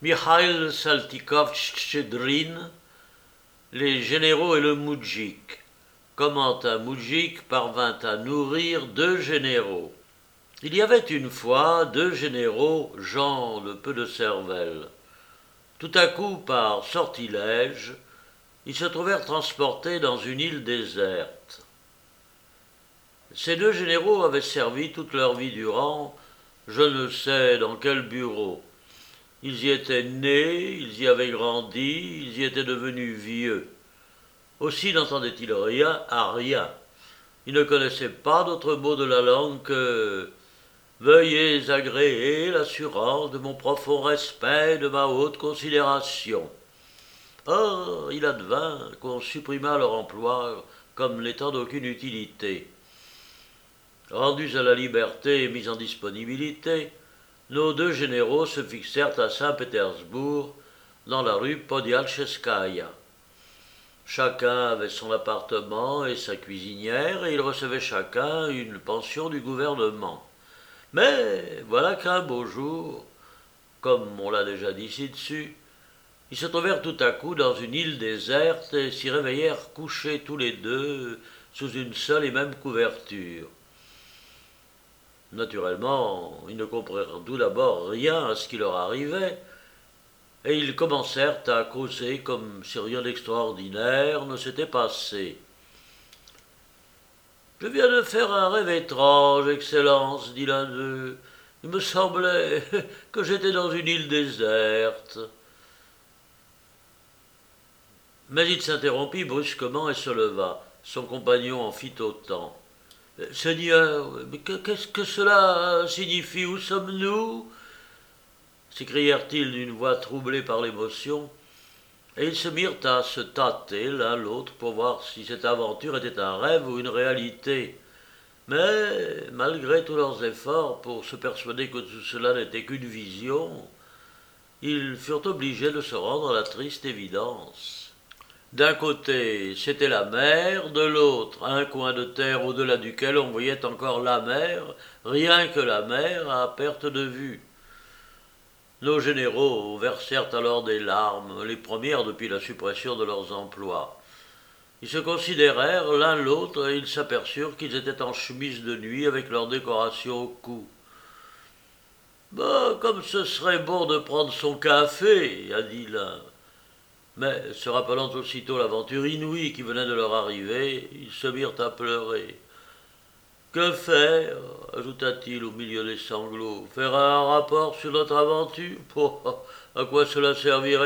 Mikhail Saltykov-Chtchedrine, les généraux et le moudjik. Comment un moudjik parvint à nourrir deux généraux. Il y avait une fois deux généraux, gens de peu de cervelle. Tout à coup, par sortilège, ils se trouvèrent transportés dans une île déserte. Ces deux généraux avaient servi toute leur vie durant, je ne sais dans quel bureau. Ils y étaient nés, ils y avaient grandi, ils y étaient devenus vieux. Aussi n'entendaient-ils rien à rien. Ils ne connaissaient pas d'autre mot de la langue que « Veuillez agréer l'assurance de mon profond respect et de ma haute considération ». Or, il advint qu'on supprima leur emploi comme n'étant d'aucune utilité. Rendus à la liberté et mis en disponibilité, nos deux généraux se fixèrent à Saint-Pétersbourg, dans la rue Podialcheskaïa. Chacun avait son appartement et sa cuisinière, et ils recevaient chacun une pension du gouvernement. Mais voilà qu'un beau jour, comme on l'a déjà dit ci-dessus, ils se trouvèrent tout à coup dans une île déserte et s'y réveillèrent couchés tous les deux sous une seule et même couverture. Naturellement, ils ne comprirent tout d'abord rien à ce qui leur arrivait, et ils commencèrent à causer comme si rien d'extraordinaire ne s'était passé. « Je viens de faire un rêve étrange, Excellence, dit l'un d'eux. Il me semblait que j'étais dans une île déserte. » Mais il s'interrompit brusquement et se leva. Son compagnon en fit autant. « Seigneur, qu'est-ce que cela signifie? Où sommes-nous » s'écrièrent-ils d'une voix troublée par l'émotion, et ils se mirent à se tâter l'un l'autre pour voir si cette aventure était un rêve ou une réalité. Mais, malgré tous leurs efforts pour se persuader que tout cela n'était qu'une vision, ils furent obligés de se rendre à la triste évidence. D'un côté, c'était la mer, de l'autre, un coin de terre au-delà duquel on voyait encore la mer, rien que la mer, à perte de vue. Nos généraux versèrent alors des larmes, les premières depuis la suppression de leurs emplois. Ils se considérèrent l'un l'autre et ils s'aperçurent qu'ils étaient en chemise de nuit avec leur décoration au cou. « Bah, comme ce serait bon de prendre son café, a dit l'un. Mais, se rappelant aussitôt l'aventure inouïe qui venait de leur arriver, ils se mirent à pleurer. « Que faire » ajouta-t-il au milieu des sanglots. « Faire un rapport sur notre aventure ? À quoi cela servirait-il » ?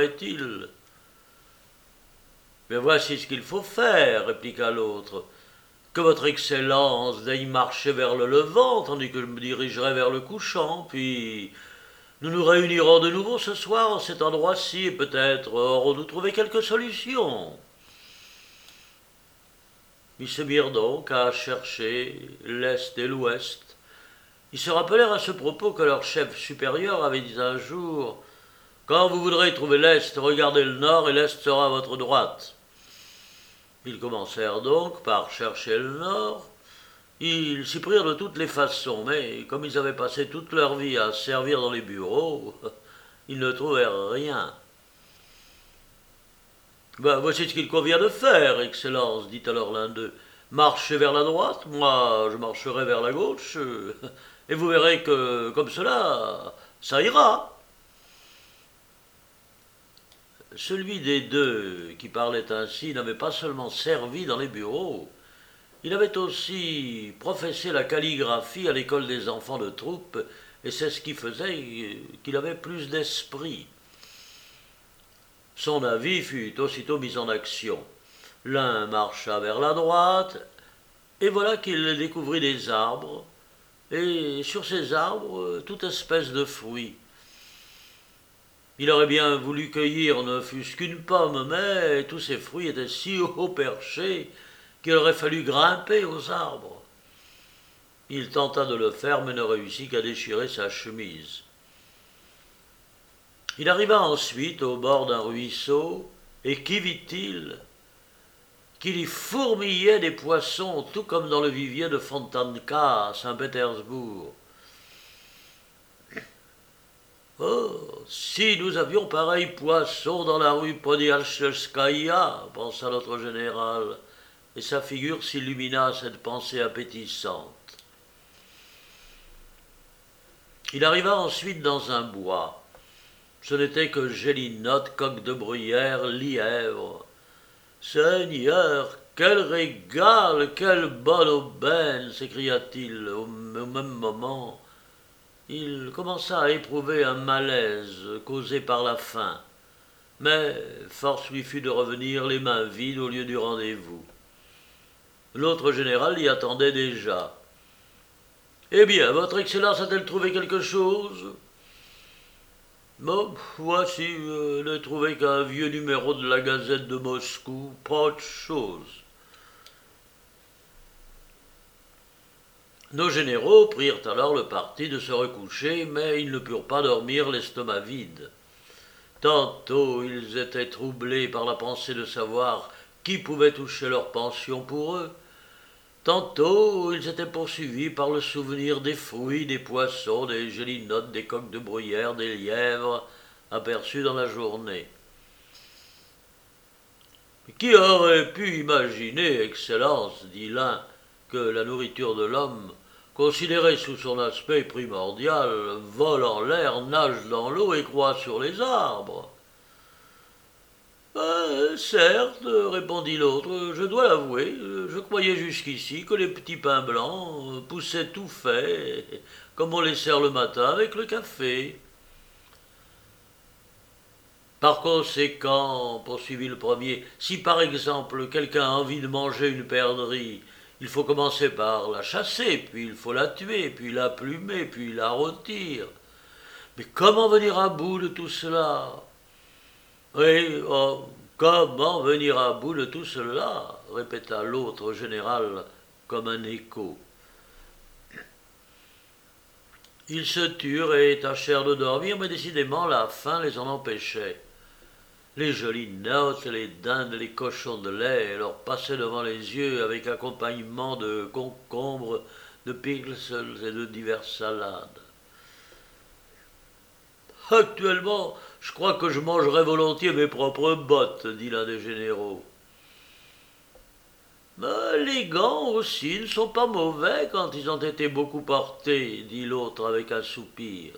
« Mais voici ce qu'il faut faire, répliqua l'autre. Que votre Excellence daigne marcher vers le levant, tandis que je me dirigerai vers le couchant, puis nous nous réunirons de nouveau ce soir en cet endroit-ci, et peut-être aurons-nous trouvé quelque solution. » Ils se mirent donc à chercher l'est et l'ouest. Ils se rappelèrent à ce propos que leur chef supérieur avait dit un jour « Quand vous voudrez trouver l'est, regardez le nord et l'est sera à votre droite. » Ils commencèrent donc par chercher le nord. Ils s'y prirent de toutes les façons, mais comme ils avaient passé toute leur vie à servir dans les bureaux, ils ne trouvèrent rien. « Voici ce qu'il convient de faire, Excellence, dit alors l'un d'eux. Marchez vers la droite, moi je marcherai vers la gauche, et vous verrez que, comme cela, ça ira. » Celui des deux qui parlait ainsi n'avait pas seulement servi dans les bureaux, il avait aussi professé la calligraphie à l'école des enfants de troupe, et c'est ce qui faisait qu'il avait plus d'esprit. Son avis fut aussitôt mis en action. L'un marcha vers la droite, et voilà qu'il découvrit des arbres, et sur ces arbres, toute espèce de fruits. Il aurait bien voulu cueillir ne fût-ce qu'une pomme, mais tous ces fruits étaient si haut perchés qu'il aurait fallu grimper aux arbres. Il tenta de le faire, mais ne réussit qu'à déchirer sa chemise. Il arriva ensuite au bord d'un ruisseau, et qu'y vit-il ? Qu'il y fourmillait des poissons, tout comme dans le vivier de Fontanka à Saint-Pétersbourg. Oh, si nous avions pareil poisson dans la rue Poniatcheskaya, pensa notre général, et sa figure s'illumina à cette pensée appétissante. Il arriva ensuite dans un bois. Ce n'était que Gélinotte, coq de bruyère, lièvre. Seigneur, quel régal, quelle bonne aubaine, s'écria-t-il au même moment. Il commença à éprouver un malaise causé par la faim, mais force lui fut de revenir les mains vides au lieu du rendez-vous. L'autre général y attendait déjà. « Eh bien, votre Excellence a-t-elle trouvé quelque chose ?»« Bon, voici, ne trouvé qu'un vieux numéro de la Gazette de Moscou, pas autre chose. » Nos généraux prirent alors le parti de se recoucher, mais ils ne purent pas dormir l'estomac vide. Tantôt ils étaient troublés par la pensée de savoir qui pouvait toucher leur pension pour eux, tantôt ils étaient poursuivis par le souvenir des fruits, des poissons, des gélinottes, des coqs de bruyère, des lièvres aperçus dans la journée. « Qui aurait pu imaginer, Excellence, dit l'un, que la nourriture de l'homme, considérée sous son aspect primordial, vole en l'air, nage dans l'eau et croît sur les arbres ?» Certes, répondit l'autre, je dois l'avouer, je croyais jusqu'ici que les petits pains blancs poussaient tout faits, comme on les sert le matin avec le café. Par conséquent, poursuivit le premier, si par exemple quelqu'un a envie de manger une perdrix, il faut commencer par la chasser, puis il faut la tuer, puis la plumer, puis la rôtir. Mais comment venir à bout de tout cela ? Oui, oh, comment venir à bout de tout cela ? Répéta l'autre général comme un écho. Ils se turent et tâchèrent de dormir, mais décidément la faim les en empêchait. Les gelinottes, les dindes, les cochons de lait leur passaient devant les yeux avec accompagnement de concombres, de pickles et de diverses salades. « Actuellement, je crois que je mangerais volontiers mes propres bottes, dit l'un des généraux. Les gants aussi ne sont pas mauvais quand ils ont été beaucoup portés, dit l'autre avec un soupir.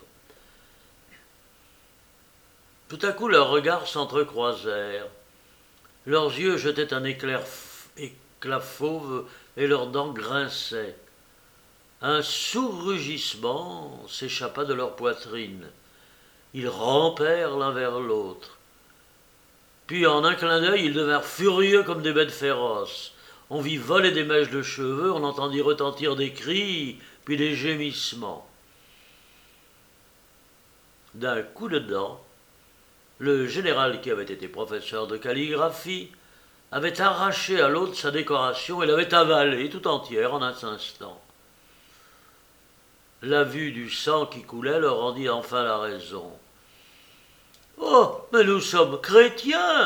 Tout à coup, leurs regards s'entrecroisèrent. Leurs yeux jetaient un éclat fauve et leurs dents grinçaient. Un sourd rugissement s'échappa de leur poitrine. Ils rampèrent l'un vers l'autre. Puis, en un clin d'œil, ils devinrent furieux comme des bêtes féroces. On vit voler des mèches de cheveux, on entendit retentir des cris, puis des gémissements. D'un coup de dent, le général qui avait été professeur de calligraphie avait arraché à l'autre sa décoration et l'avait avalée tout entière en un instant. La vue du sang qui coulait leur rendit enfin la raison. « Oh, mais nous sommes chrétiens !»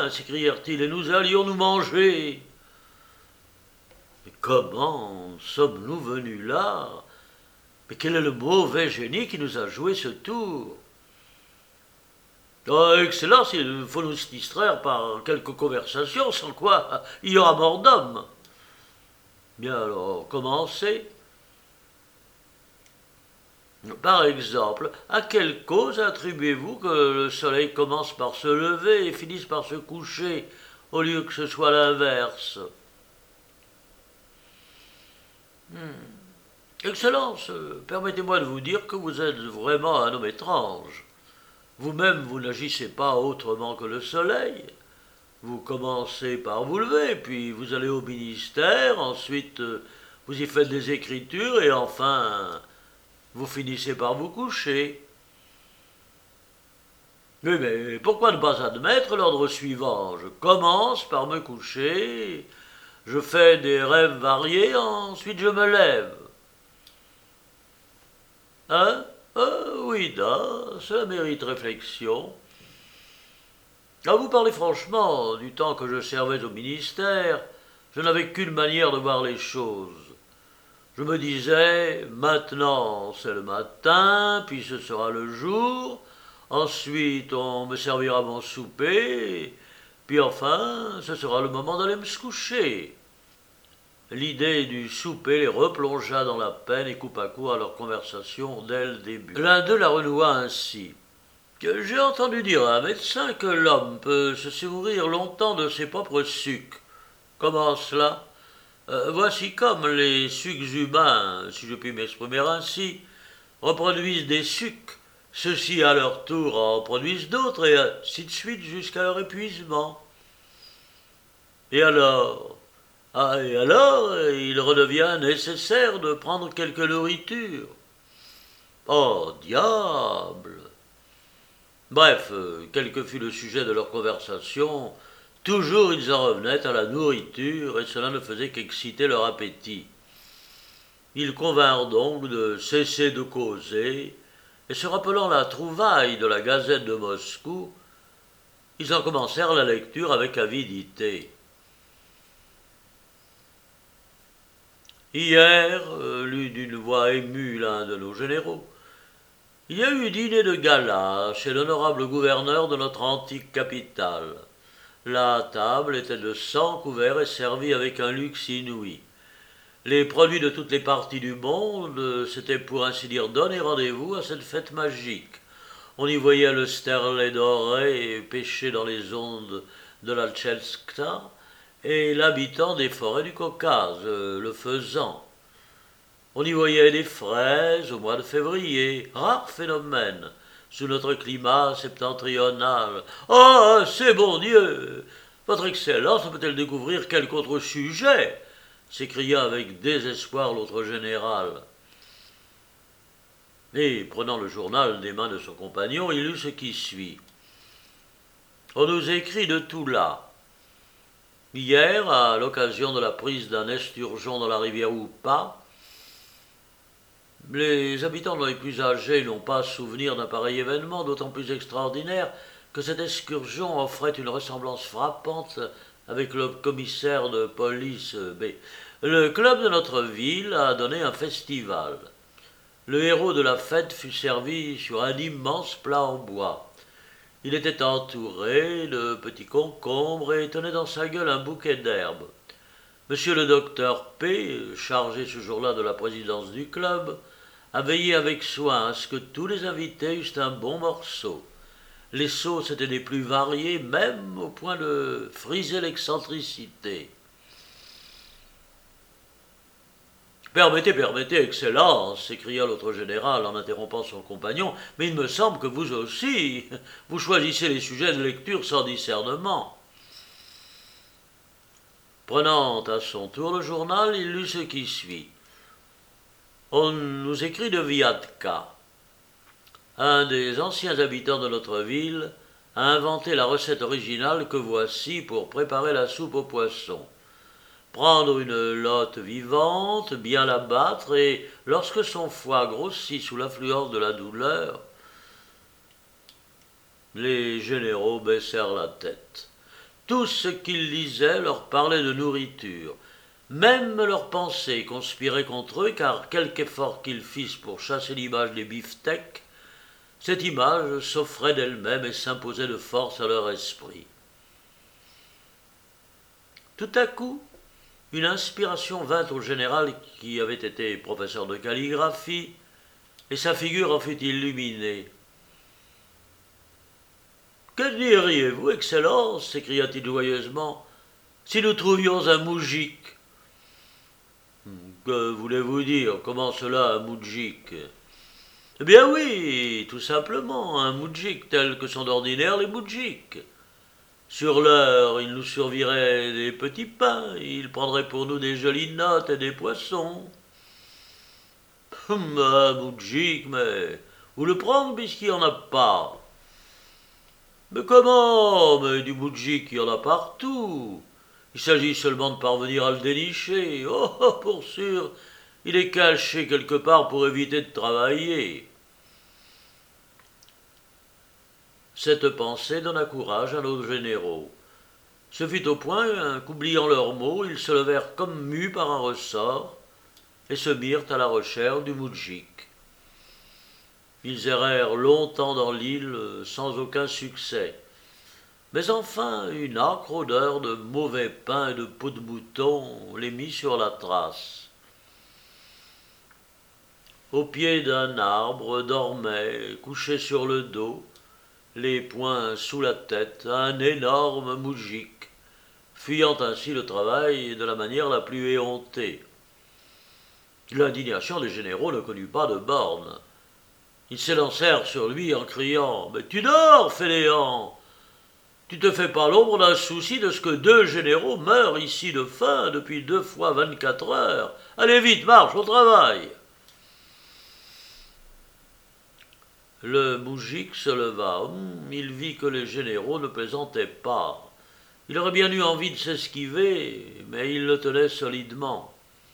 s'écrièrent-ils, « et nous allions nous manger. » Mais comment sommes-nous venus là ? Mais quel est le mauvais génie qui nous a joué ce tour ? Oh, Excellence, il faut nous distraire par quelques conversations, sans quoi il y aura mort d'homme. Bien alors, commencez. Par exemple, à quelle cause attribuez-vous que le soleil commence par se lever et finisse par se coucher, au lieu que ce soit l'inverse ? Excellence, permettez-moi de vous dire que vous êtes vraiment un homme étrange. Vous-même, vous n'agissez pas autrement que le soleil. Vous commencez par vous lever, puis vous allez au ministère, ensuite vous y faites des écritures, et enfin, vous finissez par vous coucher. Oui, mais pourquoi ne pas admettre l'ordre suivant ? Je commence par me coucher, je fais des rêves variés, ensuite je me lève. Hein ? Oui, cela mérite réflexion. Vous parlez franchement, du temps que je servais au ministère, je n'avais qu'une manière de voir les choses. Je me disais, maintenant c'est le matin, puis ce sera le jour, Ensuite, on me servira mon souper, puis enfin, ce sera le moment d'aller me se coucher. L'idée du souper les replongea dans la peine et coupa court à leur conversation dès le début. L'un d'eux la renoua ainsi. J'ai entendu dire à un médecin que l'homme peut se nourrir longtemps de ses propres sucs. Comment cela? Voici comme les sucs humains, si je puis m'exprimer ainsi, reproduisent des sucs. Ceux-ci, à leur tour, en produisent d'autres, et ainsi de suite jusqu'à leur épuisement. Et alors? Et alors, il redevient nécessaire de prendre quelque nourriture. Oh, diable! Bref, quel que fût le sujet de leur conversation, toujours ils en revenaient à la nourriture, et cela ne faisait qu'exciter leur appétit. Ils convinrent donc de cesser de causer, et se rappelant la trouvaille de la Gazette de Moscou, ils en commencèrent la lecture avec avidité. Hier, lut d'une voix émue l'un de nos généraux, il y a eu dîner de gala chez l'honorable gouverneur de notre antique capitale. La table était de 100 couverts et servie avec un luxe inouï. Les produits de toutes les parties du monde s'étaient pour ainsi dire donné rendez-vous à cette fête magique. On y voyait le sterlet doré pêcher dans les ondes de la Tchelska et l'habitant des forêts du Caucase, le faisan. On y voyait des fraises au mois de février, rare phénomène, sous notre climat septentrional. Ah, c'est bon Dieu! Votre Excellence peut-elle découvrir quelque autre sujet? S'écria avec désespoir l'autre général. Et, prenant le journal des mains de son compagnon, il lut ce qui suit. On nous écrit de tout là. Hier, à l'occasion de la prise d'un esturgeon dans la rivière Oupa, les habitants les plus âgés n'ont pas souvenir d'un pareil événement, d'autant plus extraordinaire que cette excursion offrait une ressemblance frappante avec le commissaire de police B. Le club de notre ville a donné un festival. Le héros de la fête fut servi sur un immense plat en bois. Il était entouré de petits concombres et tenait dans sa gueule un bouquet d'herbes. Monsieur le docteur P, chargé ce jour-là de la présidence du club, a veillé avec soin à ce que tous les invités eussent un bon morceau. Les sauces étaient des plus variées, même au point de friser l'excentricité. Permettez, Excellence, s'écria l'autre général en interrompant son compagnon, mais il me semble que vous aussi, vous choisissez les sujets de lecture sans discernement. Prenant à son tour le journal, il lut ce qui suit. On nous écrit de Viatka. Un des anciens habitants de notre ville a inventé la recette originale que voici pour préparer la soupe aux poissons. Prendre une lotte vivante, bien la battre, et lorsque son foie grossit sous l'affluence de la douleur, les généraux baissèrent la tête. Tout ce qu'ils lisaient leur parlait de nourriture. Même leurs pensées conspiraient contre eux, car quelque effort qu'ils fissent pour chasser l'image des beefsteaks, cette image s'offrait d'elle-même et s'imposait de force à leur esprit. Tout à coup, une inspiration vint au général qui avait été professeur de calligraphie, et sa figure en fut illuminée. « Que diriez-vous, Excellence, s'écria-t-il joyeusement, si nous trouvions un moujik ?»« Que voulez-vous dire? Comment cela, un moujik ?»« Eh bien oui, tout simplement, un moujik tel que sont d'ordinaire les moudjiks. Sur l'heure, il nous servirait des petits pains, il prendrait pour nous des jolies notes et des poissons. » « Un moudjik, mais où le prendre puisqu'il n'y en a pas? »« Mais comment? Mais du moudjik, il y en a partout. Il s'agit seulement de parvenir à le dénicher. Oh, pour sûr, il est caché quelque part pour éviter de travailler. » Cette pensée donna courage à nos généraux. Ce fut au point qu'oubliant leurs mots, ils se levèrent comme mus par un ressort et se mirent à la recherche du moudjik. Ils errèrent longtemps dans l'île sans aucun succès. Mais enfin, une âcre odeur de mauvais pain et de peau de mouton les mit sur la trace. Au pied d'un arbre dormait, couché sur le dos, les poings sous la tête, un énorme moujik, fuyant ainsi le travail de la manière la plus éhontée. L'indignation des généraux ne connut pas de borne. Ils s'élancèrent sur lui en criant « Mais tu dors, fainéant! Tu te fais pas l'ombre d'un souci de ce que 2 généraux meurent ici de faim depuis 2 fois 24 heures. Allez vite, marche au travail !» Le moujik se leva. Il vit que les généraux ne plaisantaient pas. Il aurait bien eu envie de s'esquiver, mais il le tenait solidement.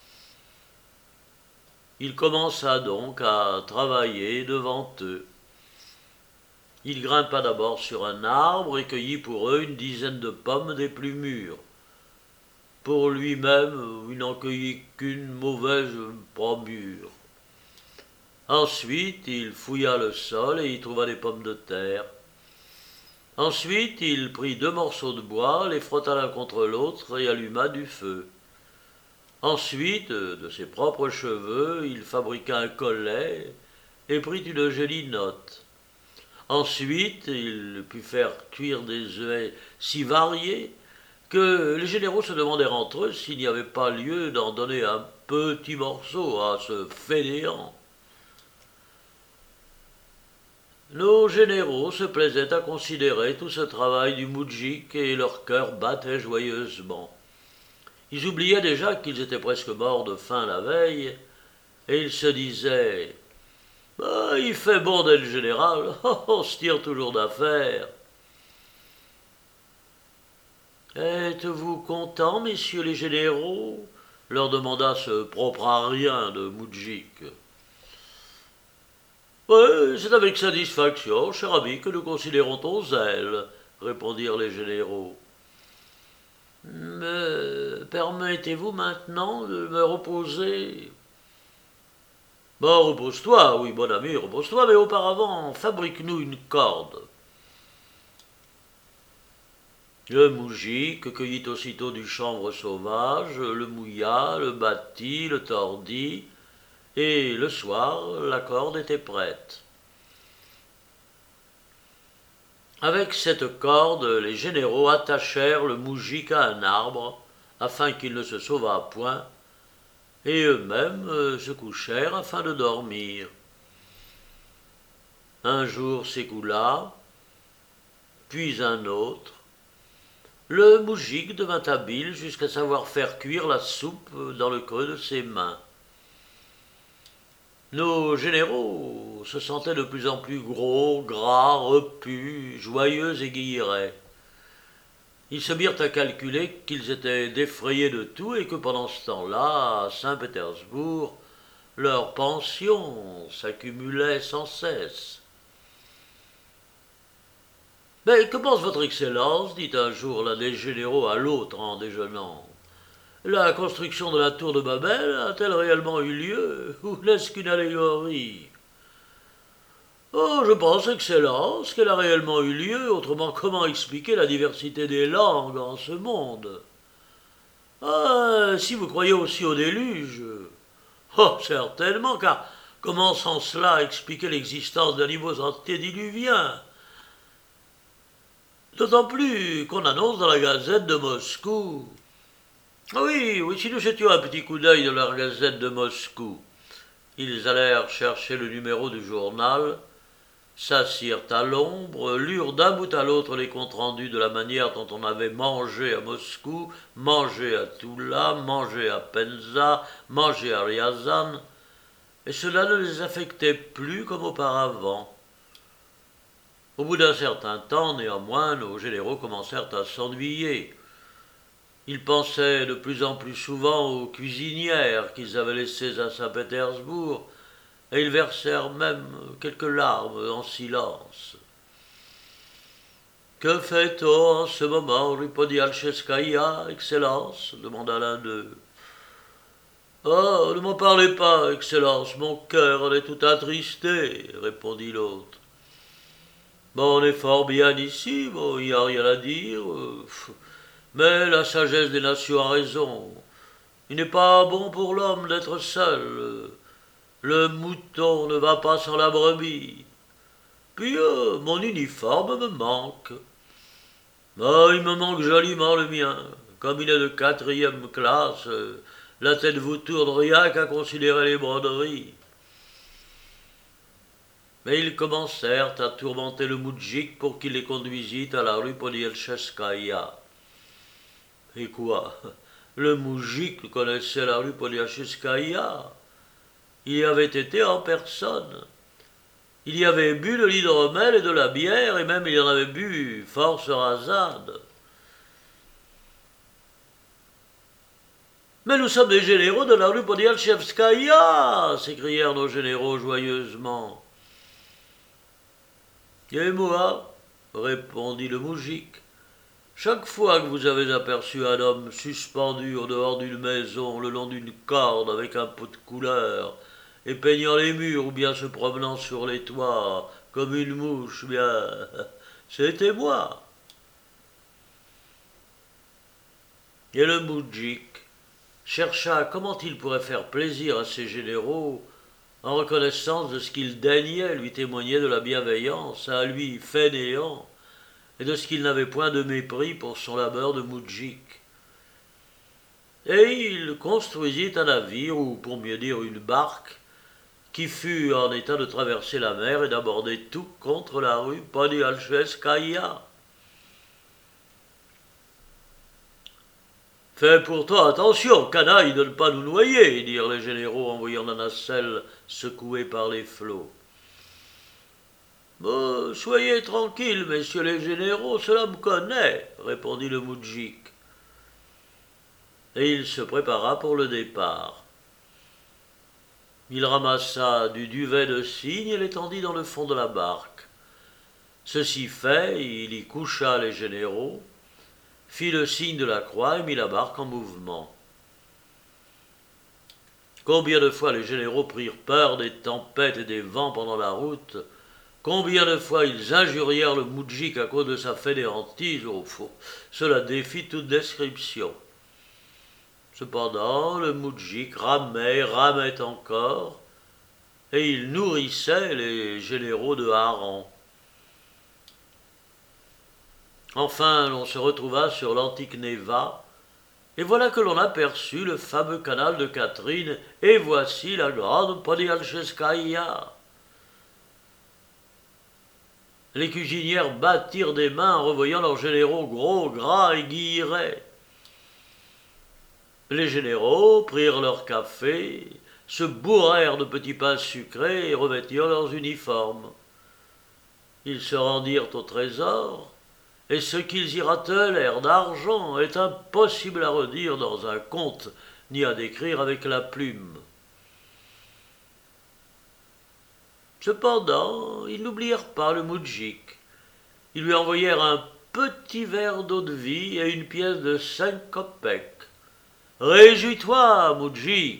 Il commença donc à travailler devant eux. Il grimpa d'abord sur un arbre et cueillit pour eux une dizaine de pommes des plus mûres. Pour lui-même, il n'en cueillit qu'une mauvaise pas mûre. Ensuite, il fouilla le sol et y trouva des pommes de terre. Ensuite, il prit 2 morceaux de bois, les frotta l'un contre l'autre et alluma du feu. Ensuite, de ses propres cheveux, il fabriqua un collet et prit une jolie note. Ensuite, il put faire cuire des œufs si variés que les généraux se demandèrent entre eux s'il n'y avait pas lieu d'en donner un petit morceau à ce fainéant. Nos généraux se plaisaient à considérer tout ce travail du moujik et leur cœur battait joyeusement. Ils oubliaient déjà qu'ils étaient presque morts de faim la veille, et ils se disaient « Il fait bon d'être général, on se tire toujours d'affaire. » « Êtes-vous contents, messieurs les généraux ?» leur demanda ce proprarien de moujik. « Oui, c'est avec satisfaction, cher ami, que nous considérons ton zèle, » répondirent les généraux. « Me permettez-vous maintenant de me reposer ?»« Repose-toi, oui, bon ami, repose-toi, mais auparavant, fabrique-nous une corde. » Le moujik cueillit aussitôt du chanvre sauvage, le mouilla, le battit, le tordit, et le soir, la corde était prête. Avec cette corde, les généraux attachèrent le moujik à un arbre, afin qu'il ne se sauvât point, et eux-mêmes se couchèrent afin de dormir. Un jour s'écoula, puis un autre. Le moujik devint habile jusqu'à savoir faire cuire la soupe dans le creux de ses mains. Nos généraux se sentaient de plus en plus gros, gras, repus, joyeux et guillerets. Ils se mirent à calculer qu'ils étaient défrayés de tout et que pendant ce temps-là, à Saint-Pétersbourg, leurs pensions s'accumulaient sans cesse. « Mais que pense votre Excellence ?» dit un jour l'un des généraux à l'autre en déjeunant. « La construction de la tour de Babel a-t-elle réellement eu lieu, ou n'est-ce qu'une allégorie ?»« Oh, je pense, Excellence, qu'elle a réellement eu lieu, autrement comment expliquer la diversité des langues en ce monde ? Ah, si vous croyez aussi au déluge. Oh, certainement, car comment sans cela expliquer l'existence d'animaux antédiluviens ? D'autant plus qu'on annonce dans la Gazette de Moscou. Oui, si nous jetions un petit coup d'œil dans la Gazette de Moscou. » Ils allèrent chercher le numéro du journal, s'assirent à l'ombre, lurent d'un bout à l'autre les comptes rendus de la manière dont on avait mangé à Moscou, mangé à Toula, mangé à Penza, mangé à Ryazan, et cela ne les affectait plus comme auparavant. Au bout d'un certain temps, néanmoins, nos généraux commencèrent à s'ennuyer. Ils pensaient de plus en plus souvent aux cuisinières qu'ils avaient laissées à Saint-Pétersbourg, et ils versèrent même quelques larmes en silence. « Que fait-on en ce moment, répondit Alcheskaïa, Excellence ?» demanda l'un d'eux. Oh, ne m'en parlez pas, Excellence, mon cœur en est tout attristé, répondit l'autre. Bon, on est fort bien ici, bon, il n'y a rien à dire. Mais la sagesse des nations a raison. Il n'est pas bon pour l'homme d'être seul. Le mouton ne va pas sans la brebis. Puis mon uniforme me manque. Oh, il me manque joliment le mien. Comme il est de quatrième classe, la tête vous tourne rien qu'à considérer les broderies. Mais ils commencèrent à tourmenter le moudjik pour qu'il les conduisît à la rue Poniatcheskaya. Et quoi? Le moudjik connaissait la rue Poniatcheskaya. Il y avait été en personne. Il y avait bu de l'hydromel et de la bière, et même il en avait bu force rasade. Mais nous sommes des généraux de la rue Poniatchevskaya, s'écrièrent nos généraux joyeusement. Et moi, répondit le moujik, chaque fois que vous avez aperçu un homme suspendu au dehors d'une maison le long d'une corde avec un pot de couleur, et peignant les murs ou bien se promenant sur les toits comme une mouche, bien, c'était moi. Et le moudjik chercha comment il pourrait faire plaisir à ses généraux en reconnaissance de ce qu'il daignait lui témoigner de la bienveillance à lui fainéant et de ce qu'il n'avait point de mépris pour son labeur de moudjik. Et il construisit un navire, ou pour mieux dire une barque, qui fut en état de traverser la mer et d'aborder tout contre la rue Poniatcheskaya. Fais pour toi attention, canaille, de ne pas nous noyer, dirent les généraux en voyant la nacelle secouée par les flots. Soyez tranquilles, messieurs les généraux, cela me connaît, répondit le moudjik. Et il se prépara pour le départ. Il ramassa du duvet de cygne et l'étendit dans le fond de la barque. Ceci fait, il y coucha les généraux, fit le signe de la croix et mit la barque en mouvement. Combien de fois les généraux prirent peur des tempêtes et des vents pendant la route, combien de fois ils injurièrent le moudjik à cause de sa fainéantise, au fond, cela défie toute description. Cependant, le moudjik ramait encore, et il nourrissait les généraux de harengs. Enfin, l'on se retrouva sur l'antique Neva, et voilà que l'on aperçut le fameux canal de Catherine, et voici la grande Poniatcheskaya. Les cuisinières battirent des mains en revoyant leurs généraux gros, gras et guillerets. Les généraux prirent leur café, se bourrèrent de petits pains sucrés et revêtirent leurs uniformes. Ils se rendirent au trésor, et ce qu'ils y ratelèrent d'argent est impossible à redire dans un conte, ni à décrire avec la plume. Cependant, ils n'oublièrent pas le moudjik. Ils lui envoyèrent un petit verre d'eau-de-vie et une pièce de 5 kopecks. « Réjouis-toi, moudjik !